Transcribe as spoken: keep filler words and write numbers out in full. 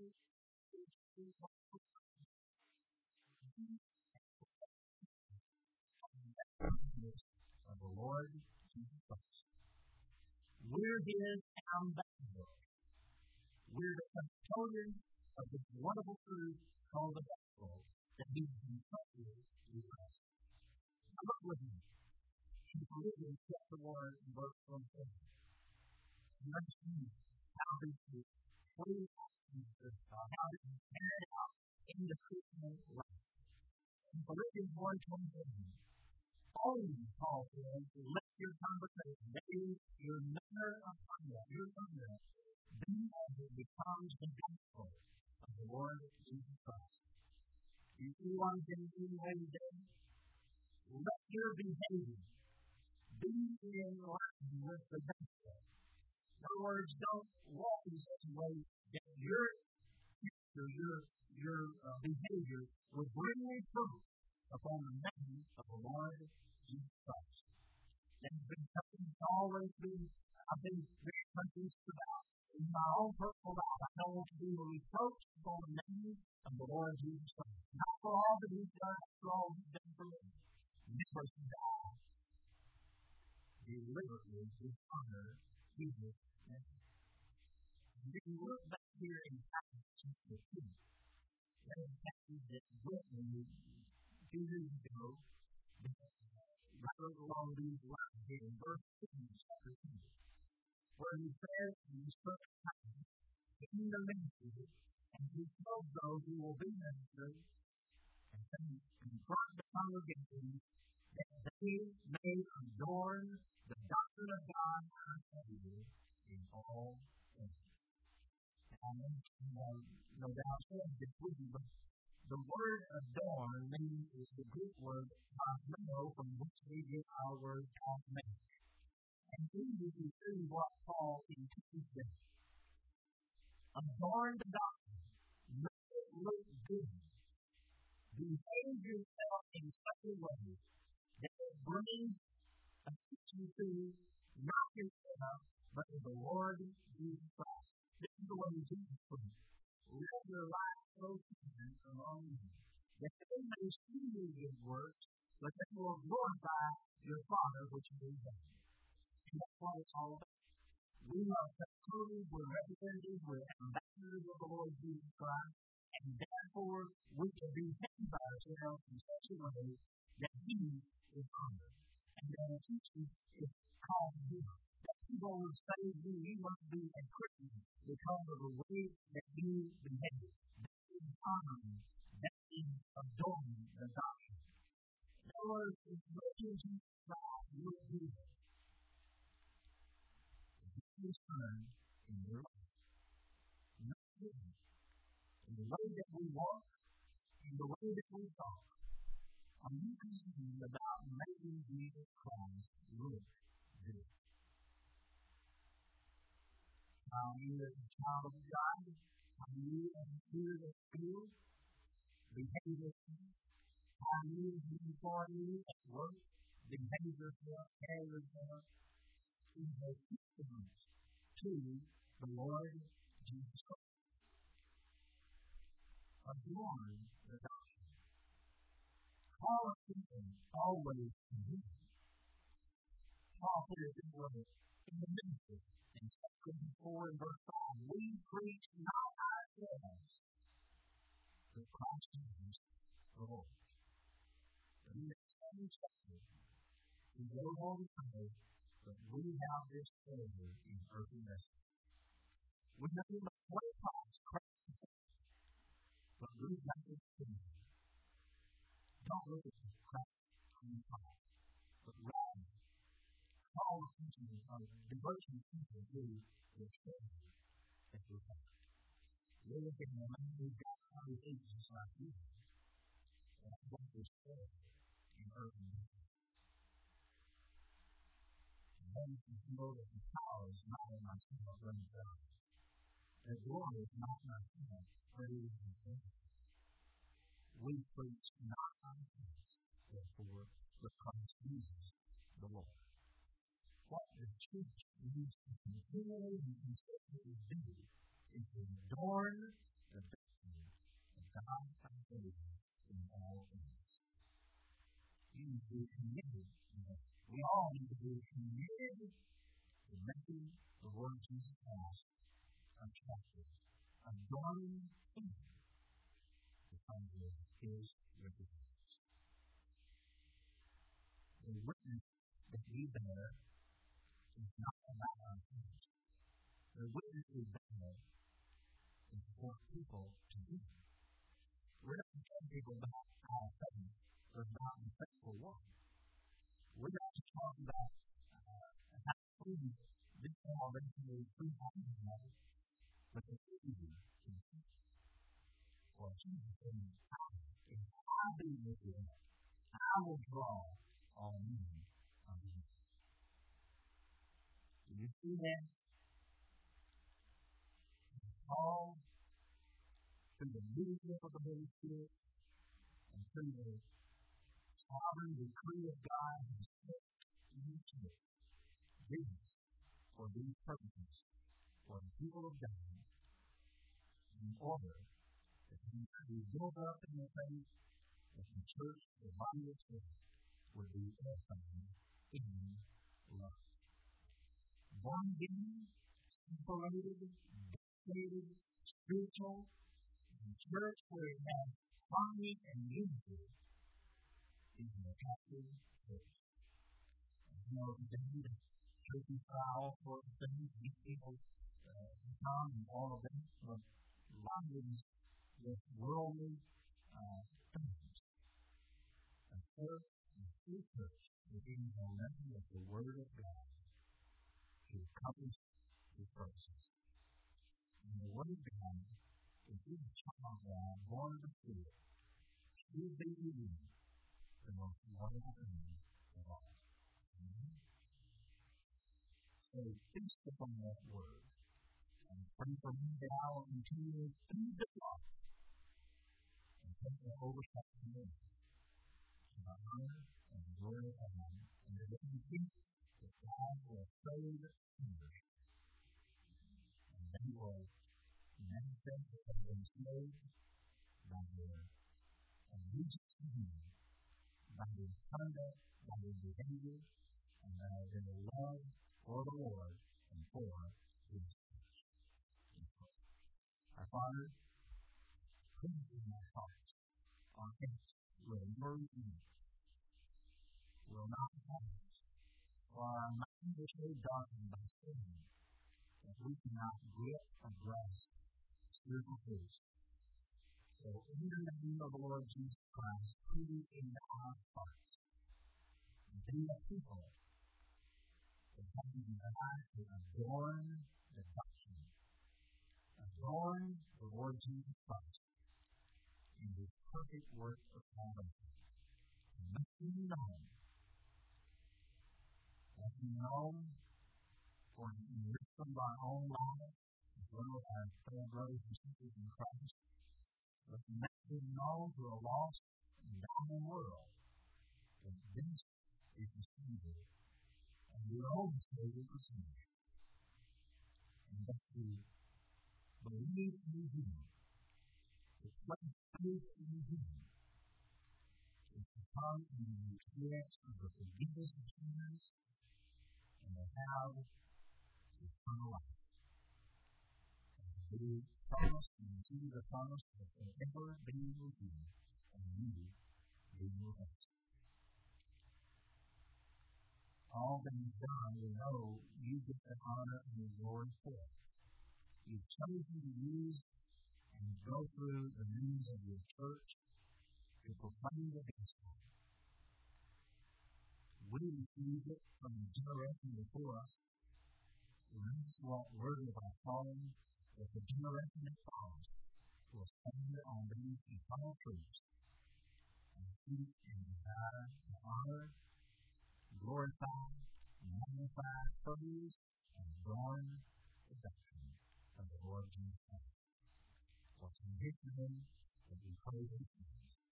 of the Lord Jesus Christ. We're His ambassadors. We're the custodians of this wonderful truth called the gospel that He has entrusted with us. Now look with me in Philippians chapter one, verse twenty-seven. You understand how this is played out, uh, how this is carried out in the Christian life. In Philippians one twenty-seven, only Paul says, let your conversation, that is, your manner of conduct, your conduct, be as it becomes the gospel of the Lord Jesus Christ. You see what I'm saying today? Let your behavior be in line with the gospel. In other words, don't walk in such a way that your your your, your uh, behavior will bring a fruit upon the name of the Lord Jesus Christ. That's been something that's always been, I've been very convinced about. In my own personal life, I don't want to be a reproach upon the name of the Lord Jesus Christ. Not for all that He's done, not for all He's done for me. This person died deliberately dishonor Jesus' name. If you look back here in Acts chapter two, that is a passage that written two years ago, right along these lines here in verse two, chapter two, where He says in His first time, in the ministry, and He tells those who will be ministers, and then confront the congregation, that they may adorn the doctrine of God our Savior in all things. And um, no doubt said this with you, but the word adorn means is the Greek word cosmeo, from which we get our word cosmetic. And here you can see what Paul intends to adorn the doctrine, make it look good, behave yourself in such a way that it brings attention to not yourself, but to the Lord Jesus Christ. This is the way Jesus put it. Let your life so shine among you, that they may see your good works, but they will glorify your Father which is in heaven. And that's what it's all about. We are custodians, we're representatives, we're ambassadors of the Lord Jesus Christ, and therefore we can behave ourselves in such a way that He is honored. And that our teaching is called Him. That people would say to you, you must be a Christian because of the way that you behave. That is honoring. That is adoring the doctrine. In other words, if relationship with God will do that, His Son in your life. Not hidden. In the way that we walk, in the way that we talk, are you concerned about making Jesus Christ look good? How you as a child of God, how you as a spirit of spirit, behave yourself, how you as an employee at work, behave yourself, carry yourself, is a testament to the Lord Jesus Christ. Adorn the doctrine. Call attention always to Him. Paul put it this way in the ministry. In Second Corinthians four and verse five, we preach not ourselves, but Christ Jesus the Lord. And in the same chapter, he goes on to say that we have this treasure in earthen vessels. We know that what Christ, Christ is, but we've got this treasure. Don't look at Christ on the top, but rather call attention of devotion to people to the treasure that we have. We're looking at a man who's got all the things just like you. And I want this treasure in earthen vessels. And then you know that the power is not in myself, but in God. The glory is not in myself, but it is in God. We preach not ourselves, therefore, but Christ Jesus the Lord. What the church needs to continually and consistently do is to adorn the God and Savior in all things. You need to be committed. We all need to be committed to making the Lord Jesus Christ attractive, adorning Him to come with His representatives. The witness that we bear is not about our things. The witness we bear is for people to do. We're not telling people about our faith or about the faithful one. We're not just talking about uh, how to prove this salvation is free happiness, but the Savior can teach. Or Jesus said, if I be with you, I will draw all men unto me. Do you see that? All through the leadership of the Holy Spirit and through the sovereign decree of God has set each business for these purposes for the people of God in order that we could be built up in the faith that the church, the body of Christ, would be edifying in love. Born again, separated, dedicated, spiritual, a church where it has harmony and unity is an attractive church. You know, today the churches try all sorts of things to get people uh, to come and all of that, but a lot of it is just worldly uh, things. A church, a true church, within the level of the Word of God to accomplish His purposes. And the Word of God, if you are a child of God, born of the Spirit, should be to you the most wonderful thing of all. Amen. So feast upon that Word. And pray for me that I will continue to feed the flock and take the oversight of me. To my honor and the glory of God. And that it will be that God will save sinners. And they will manifest that they have been saved by their allegiance to Him, by their conduct, by their behavior, and by their love for the Lord and for His church. Our Father, please in our hearts, our hearts will worry you, will not have us, for our minds are so darkened by sin that we cannot grip and grasp spiritual truths. So, in the name of the Lord Jesus Christ, please in our hearts, be a people that have the desire to adorn the doctrine, adorn the Lord Jesus Christ in His perfect work of salvation. Let Him known, let Him known for the enrichment of our own lives, as well as our fellow brothers and sisters in Christ. Let Him make Him known to a lost and dying world that this is the Savior, and the only Savior for sinners. And that we believe in Him, to place faith in Him, is to come into the experience of the forgiveness of sinners and to have eternal life. And to be promised and receive the promise that forever be with you and you be with us. All that You've done, we know You get the honor and the glory for. You've chosen to use and go through the means of Your church to proclaim the gospel. We received it from the generation before us. And that's what worthy of our calling, that the generation that follows will stand on these eternal truths and seek and desire to honor, glorify, magnify, praise, and adorn the doctrine of the Lord Jesus Christ. For it's in His name that we pray these things.